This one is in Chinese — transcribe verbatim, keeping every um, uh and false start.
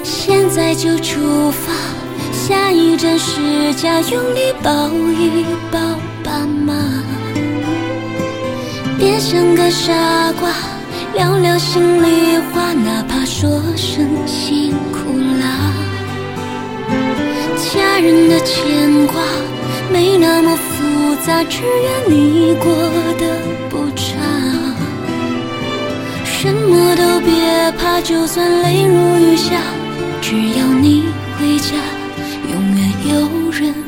现在就出发，下一站是家，用力抱一抱爸妈。别像个傻瓜，聊聊心里话，哪怕说声辛苦啦。家人的牵挂没那么复杂，只愿你过得不差。什么都别怕，就算泪如雨下，只要你回家，永远有人